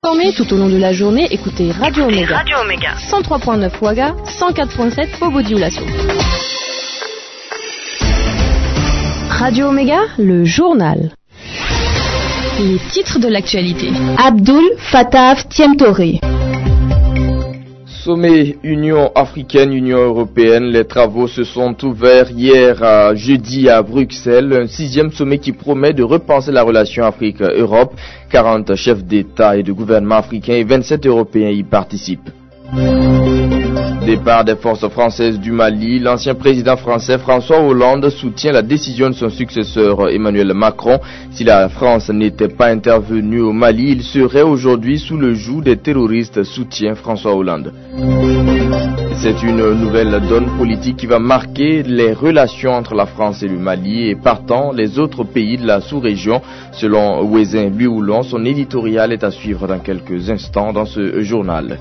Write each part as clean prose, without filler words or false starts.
informé tout au long de la journée, écoutez Radio Omega. 103.9 Ouaga, 104.7 Bobo-Dioulasso. Radio Omega, le journal. Les titres de l'actualité. Abdul Fattah Tiemtoré. Sommet Union africaine, Union européenne, les travaux se sont ouverts hier jeudi à Bruxelles, un 6e sommet qui promet de repenser la relation Afrique-Europe. 40 chefs d'État et de gouvernement africains et 27 Européens y participent. Départ des forces françaises du Mali, l'ancien président français François Hollande soutient la décision de son successeur Emmanuel Macron. Si la France n'était pas intervenue au Mali, il serait aujourd'hui sous le joug des terroristes, soutient François Hollande. C'est une nouvelle donne politique qui va marquer les relations entre la France et le Mali et partant les autres pays de la sous-région. Selon Ouezin Louis-Houlon, son éditorial est à suivre dans quelques instants dans ce journal.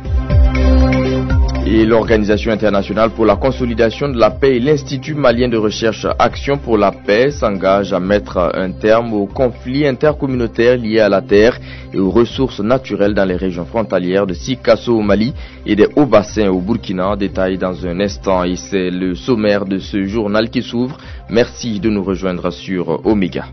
Et l'Organisation internationale pour la consolidation de la paix et l'Institut malien de recherche Action pour la paix s'engagent à mettre un terme aux conflits intercommunautaires liés à la terre et aux ressources naturelles dans les régions frontalières de Sikasso au Mali et des Hauts-Bassins au Burkina. Détail dans un instant et c'est le sommaire de ce journal qui s'ouvre. Merci de nous rejoindre sur Omega.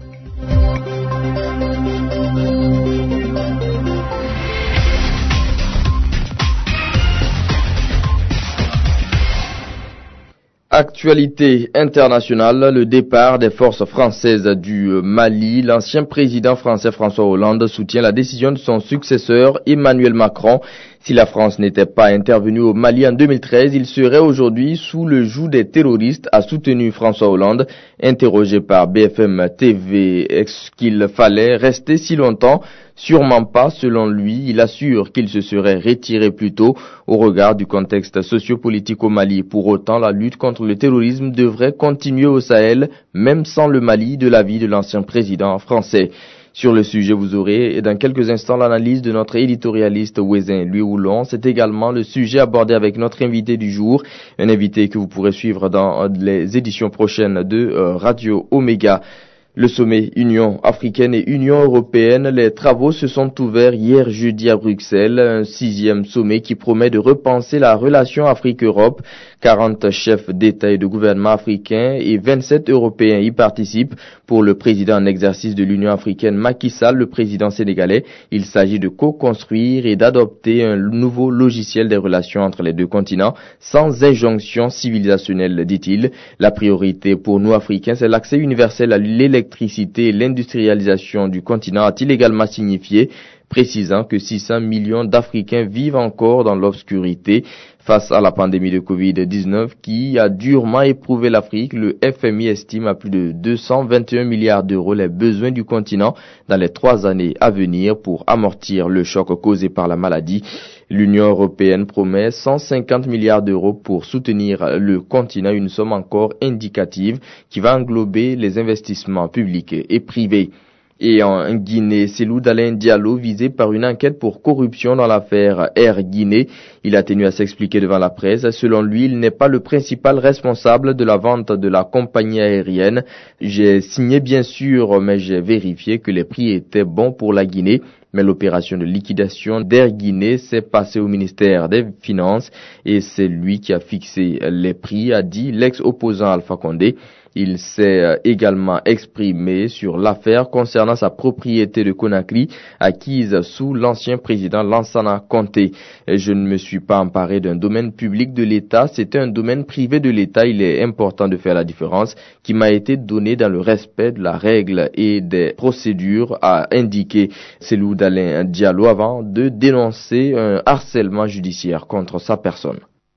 Actualité internationale, le départ des forces françaises du Mali. L'ancien président français François Hollande soutient la décision de son successeur Emmanuel Macron. Si la France n'était pas intervenue au Mali en 2013, il serait aujourd'hui sous le joug des terroristes, a soutenu François Hollande. Interrogé par BFM TV, est-ce qu'il fallait rester si longtemps? Sûrement pas, selon lui. Il assure qu'il se serait retiré plus tôt au regard du contexte sociopolitique au Mali. Pour autant, la lutte contre le terrorisme devrait continuer au Sahel, même sans le Mali, de l'avis de l'ancien président français. Sur le sujet, vous aurez dans quelques instants l'analyse de notre éditorialiste Ouezin Louis-Houlon. C'est également le sujet abordé avec notre invité du jour, un invité que vous pourrez suivre dans les éditions prochaines de Radio Omega. Le sommet Union africaine et Union européenne, les travaux se sont ouverts hier jeudi à Bruxelles, un 6e sommet qui promet de repenser la relation Afrique-Europe. 40 chefs d'État et de gouvernement africains et 27 Européens y participent. Pour le président en exercice de l'Union africaine Macky Sall, le président sénégalais, il s'agit de co-construire et d'adopter un nouveau logiciel des relations entre les deux continents, sans injonction civilisationnelle, dit-il. La priorité pour nous Africains, c'est l'accès universel à l'électricité et l'industrialisation du continent, a-t-il également signifié, précisant que 600 millions d'Africains vivent encore dans l'obscurité. Face à la pandémie de Covid-19 qui a durement éprouvé l'Afrique, le FMI estime à plus de 221 milliards d'euros les besoins du continent dans les 3 années à venir pour amortir le choc causé par la maladie. L'Union européenne promet 150 milliards d'euros pour soutenir le continent, une somme encore indicative qui va englober les investissements publics et privés. Et en Guinée, Cellou Dalein Diallo, visé par une enquête pour corruption dans l'affaire Air Guinée. Il a tenu à s'expliquer devant la presse. Selon lui, il n'est pas le principal responsable de la vente de la compagnie aérienne. J'ai signé bien sûr, mais j'ai vérifié que les prix étaient bons pour la Guinée. Mais l'opération de liquidation d'Air Guinée s'est passée au ministère des Finances et c'est lui qui a fixé les prix, a dit l'ex-opposant Alpha Condé. Il s'est également exprimé sur l'affaire concernant sa propriété de Conakry acquise sous l'ancien président Lansana Conté. Je ne me suis pas emparé d'un domaine public de l'État, c'était un domaine privé de l'État. Il est important de faire la différence qui m'a été donnée dans le respect de la règle et des procédures, a indiqué Cellou Dalein Diallo avant de dénoncer un harcèlement judiciaire contre sa personne.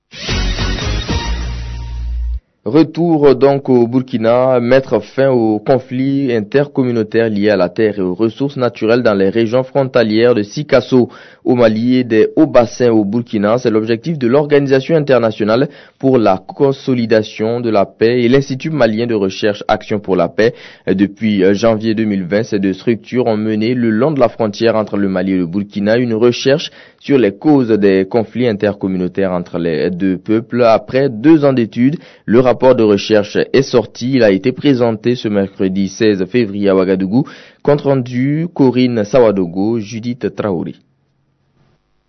Retour donc au Burkina, mettre fin aux conflits intercommunautaires liés à la terre et aux ressources naturelles dans les régions frontalières de Sikasso au Mali et des Hauts-Bassins au Burkina. C'est l'objectif de l'Organisation internationale pour la consolidation de la paix et l'Institut malien de recherche Action pour la paix. Depuis janvier 2020, ces deux structures ont mené le long de la frontière entre le Mali et le Burkina une recherche sur les causes des conflits intercommunautaires entre les deux peuples. Après 2 ans d'études, le rapport de recherche est sorti. Il a été présenté ce mercredi 16 février à Ouagadougou. Compte rendu, Corinne Sawadogo, Judith Traoré.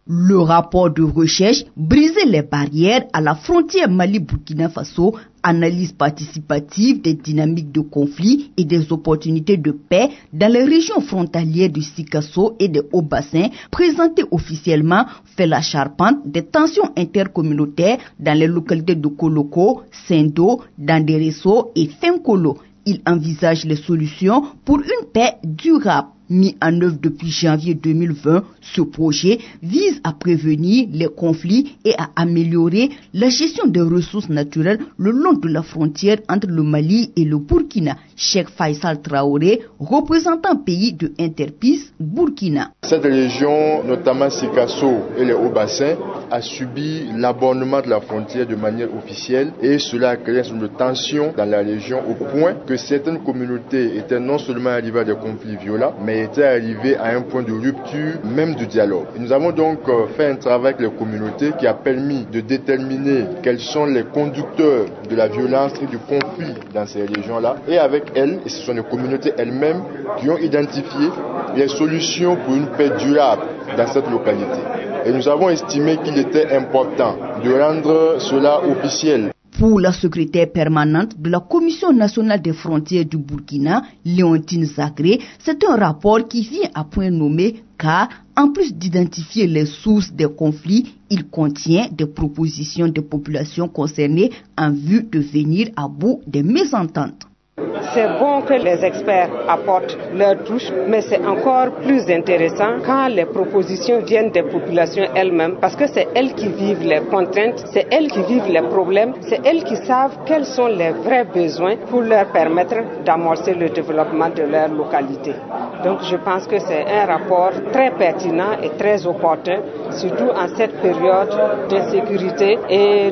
Le rapport de recherche Briser les barrières à la frontière Mali-Burkina Faso, analyse participative des dynamiques de conflit et des opportunités de paix dans les régions frontalières du Sikasso et des Hauts-Bassins, présenté officiellement, fait la charpente des tensions intercommunautaires dans les localités de Koloko, Sendo, Danderesso et Fenkolo. Il envisage les solutions pour une paix durable. Mis en œuvre depuis janvier 2020, ce projet vise à prévenir les conflits et à améliorer la gestion des ressources naturelles le long de la frontière entre le Mali et le Burkina. Cheikh Faisal Traoré, représentant pays de Interpeace Burkina. Cette région, notamment Sikasso et les Hauts-Bassins, a subi l'abandonnement de la frontière de manière officielle et cela a créé une tension dans la région au point que certaines communautés étaient non seulement arrivées à des conflits violents, mais étaient arrivées à un point de rupture même du dialogue. Et nous avons donc fait un travail avec les communautés qui a permis de déterminer quels sont les conducteurs de la violence et du conflit dans ces régions-là. Et avec elles, et ce sont les communautés elles-mêmes qui ont identifié les solutions pour une paix durable dans cette localité. Et nous avons estimé qu'il était important de rendre cela officiel. Pour la secrétaire permanente de la Commission nationale des frontières du Burkina, Léontine Zagré, c'est un rapport qui vient à point nommé car, en plus d'identifier les sources des conflits, il contient des propositions des populations concernées en vue de venir à bout des mésententes. C'est bon que les experts apportent leur touche, mais c'est encore plus intéressant quand les propositions viennent des populations elles-mêmes, parce que c'est elles qui vivent les contraintes, c'est elles qui vivent les problèmes, c'est elles qui savent quels sont les vrais besoins pour leur permettre d'amorcer le développement de leur localité. Donc je pense que c'est un rapport très pertinent et très opportun, surtout en cette période d'insécurité et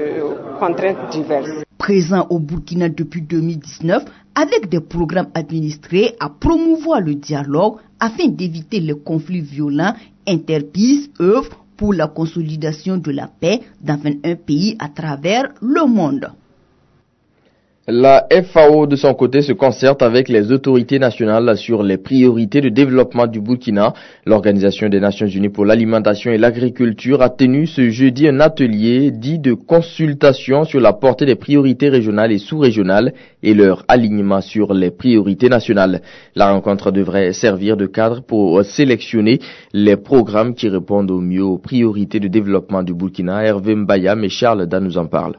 de contraintes diverses. Présent au Burkina depuis 2019, avec des programmes administrés à promouvoir le dialogue afin d'éviter les conflits violents, Interpeace œuvre pour la consolidation de la paix dans 21 pays à travers le monde. La FAO, de son côté, se concerte avec les autorités nationales sur les priorités de développement du Burkina. L'Organisation des Nations Unies pour l'alimentation et l'agriculture a tenu ce jeudi un atelier dit de consultation sur la portée des priorités régionales et sous-régionales et leur alignement sur les priorités nationales. La rencontre devrait servir de cadre pour sélectionner les programmes qui répondent au mieux aux priorités de développement du Burkina. Hervé Mbayam et Charles Dan nous en parlent.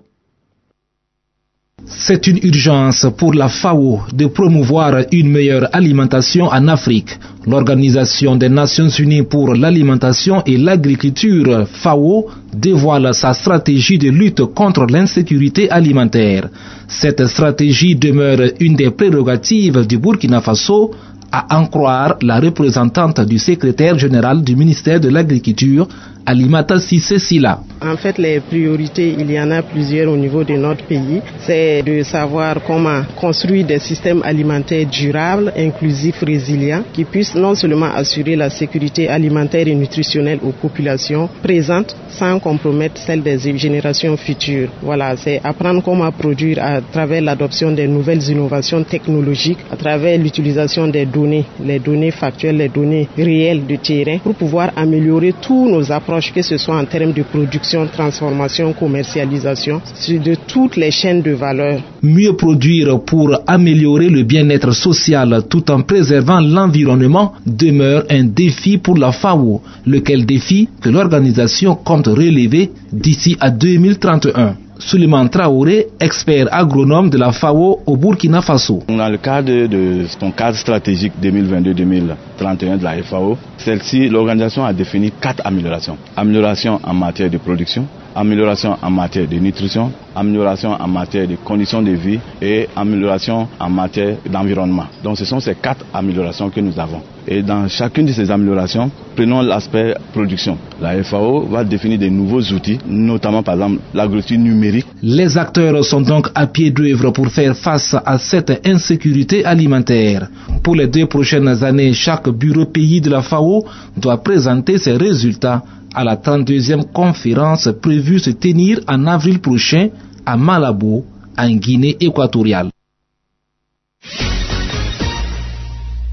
C'est une urgence pour la FAO de promouvoir une meilleure alimentation en Afrique. L'Organisation des Nations Unies pour l'alimentation et l'agriculture, FAO, dévoile sa stratégie de lutte contre l'insécurité alimentaire. Cette stratégie demeure une des prérogatives du Burkina Faso, à en croire la représentante du secrétaire général du ministère de l'Agriculture, Alimata Cissé Sila. En fait, les priorités, il y en a plusieurs au niveau de notre pays. C'est de savoir comment construire des systèmes alimentaires durables, inclusifs, résilients, qui puissent non seulement assurer la sécurité alimentaire et nutritionnelle aux populations présentes, sans compromettre celle des générations futures. Voilà, c'est apprendre comment produire à travers l'adoption des nouvelles innovations technologiques, à travers l'utilisation des données, les données factuelles, les données réelles de terrain, pour pouvoir améliorer tous nos approches, que ce soit en termes de production, transformation, commercialisation, de toutes les chaînes de valeur. Mieux produire pour améliorer le bien-être social tout en préservant l'environnement demeure un défi pour la FAO, lequel défi que l'organisation compte relever d'ici à 2031. Souleymane Traoré, expert agronome de la FAO au Burkina Faso. Dans le cadre de son cadre stratégique 2022-2031 de la FAO, celle-ci, l'organisation a défini 4 améliorations. Amélioration en matière de production, amélioration en matière de nutrition, amélioration en matière de conditions de vie et amélioration en matière d'environnement. Donc ce sont ces 4 améliorations que nous avons. Et dans chacune de ces améliorations, prenons l'aspect production. La FAO va définir de nouveaux outils, notamment par exemple l'agriculture numérique. Les acteurs sont donc à pied d'œuvre pour faire face à cette insécurité alimentaire. Pour les 2 prochaines années, chaque bureau pays de la FAO doit présenter ses résultats à la 32e conférence prévue se tenir en avril prochain à Malabo, en Guinée équatoriale.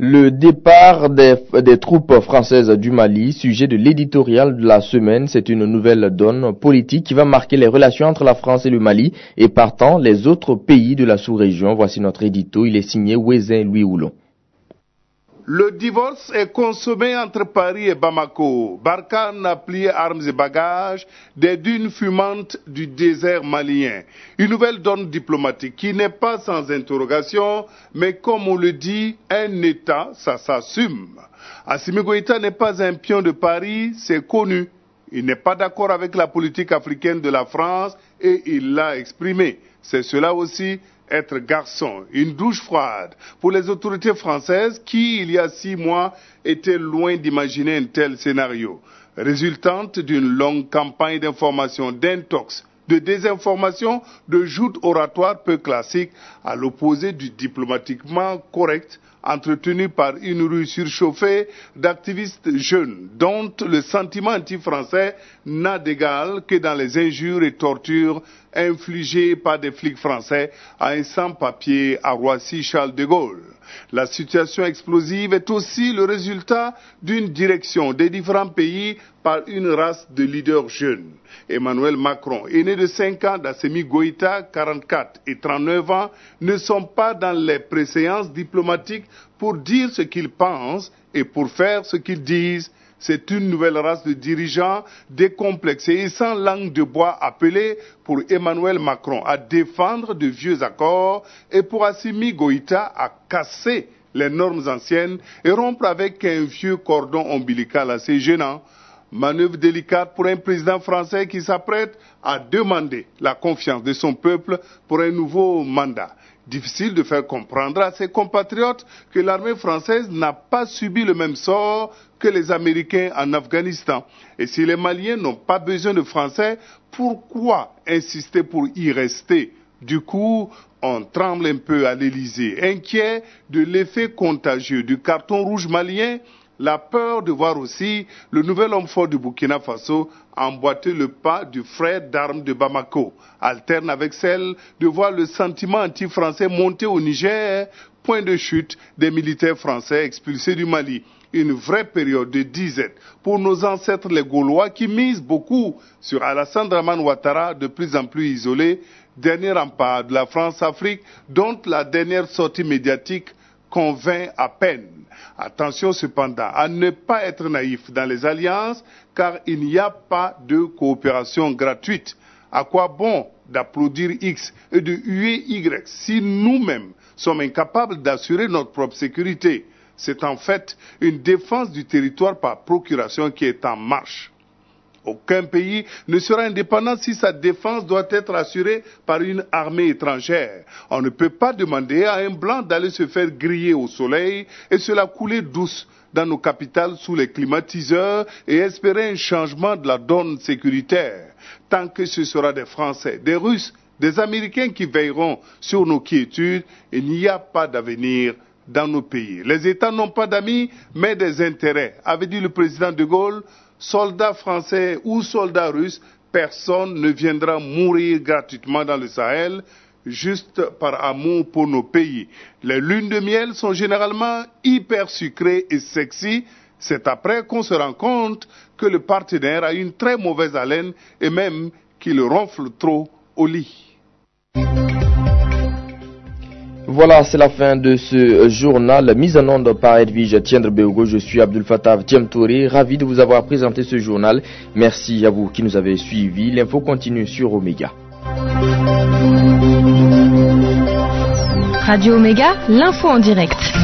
Le départ des troupes françaises du Mali, sujet de l'éditorial de la semaine, c'est une nouvelle donne politique qui va marquer les relations entre la France et le Mali et partant les autres pays de la sous-région. Voici notre édito, il est signé Ouezin Louis Houlon. Le divorce est consommé entre Paris et Bamako. Barkhane a plié armes et bagages des dunes fumantes du désert malien. Une nouvelle donne diplomatique qui n'est pas sans interrogation, mais comme on le dit, un État, ça s'assume. Assimi Goïta n'est pas un pion de Paris, c'est connu. Il n'est pas d'accord avec la politique africaine de la France et il l'a exprimé. C'est cela aussi. Être garçon, une douche froide pour les autorités françaises qui, il y a 6 mois, étaient loin d'imaginer un tel scénario, résultante d'une longue campagne d'information, d'intox, de désinformation, de joutes oratoires peu classiques, à l'opposé du diplomatiquement correct, entretenu par une rue surchauffée d'activistes jeunes, dont le sentiment anti-français n'a d'égal que dans les injures et tortures infligées par des flics français à un sans-papier à Roissy-Charles de Gaulle. La situation explosive est aussi le résultat d'une direction des différents pays par une race de leaders jeunes. Emmanuel Macron, aîné de 5 ans d'Assimi Goïta, 44 et 39 ans, ne sont pas dans les préséances diplomatiques pour dire ce qu'ils pensent et pour faire ce qu'ils disent. C'est une nouvelle race de dirigeants décomplexés et sans langue de bois appelés pour Emmanuel Macron à défendre de vieux accords et pour Assimi Goïta à casser les normes anciennes et rompre avec un vieux cordon ombilical assez gênant. Manœuvre délicate pour un président français qui s'apprête à demander la confiance de son peuple pour un nouveau mandat. Difficile de faire comprendre à ses compatriotes que l'armée française n'a pas subi le même sort que les Américains en Afghanistan. Et si les Maliens n'ont pas besoin de Français, pourquoi insister pour y rester? Du coup, on tremble un peu à l'Élysée, inquiet de l'effet contagieux du carton rouge malien. La peur de voir aussi le nouvel homme fort du Burkina Faso emboîter le pas du frère d'armes de Bamako, alterne avec celle de voir le sentiment anti-français monter au Niger, point de chute des militaires français expulsés du Mali. Une vraie période de disette pour nos ancêtres les Gaulois qui misent beaucoup sur Alassane Dramane Ouattara, de plus en plus isolé, dernier rempart de la France-Afrique, dont la dernière sortie médiatique convainc à peine. Attention cependant à ne pas être naïf dans les alliances, car il n'y a pas de coopération gratuite. À quoi bon d'applaudir X et de huer Y si nous-mêmes sommes incapables d'assurer notre propre sécurité? C'est en fait une défense du territoire par procuration qui est en marche. Aucun pays ne sera indépendant si sa défense doit être assurée par une armée étrangère. On ne peut pas demander à un blanc d'aller se faire griller au soleil et se la couler douce dans nos capitales sous les climatiseurs et espérer un changement de la donne sécuritaire. Tant que ce sera des Français, des Russes, des Américains qui veilleront sur nos quiétudes, il n'y a pas d'avenir dans nos pays. Les États n'ont pas d'amis, mais des intérêts, avait dit le président de Gaulle. Soldats français ou soldats russes, personne ne viendra mourir gratuitement dans le Sahel, juste par amour pour nos pays. Les lunes de miel sont généralement hyper sucrées et sexy. C'est après qu'on se rend compte que le partenaire a une très mauvaise haleine et même qu'il ronfle trop au lit. Voilà, c'est la fin de ce journal mis en onde par Edwige Tiendre-Béogo. Je suis Abdul Fattah Tiemtouré, ravi de vous avoir présenté ce journal. Merci à vous qui nous avez suivis. L'info continue sur Omega. Radio Omega, l'info en direct.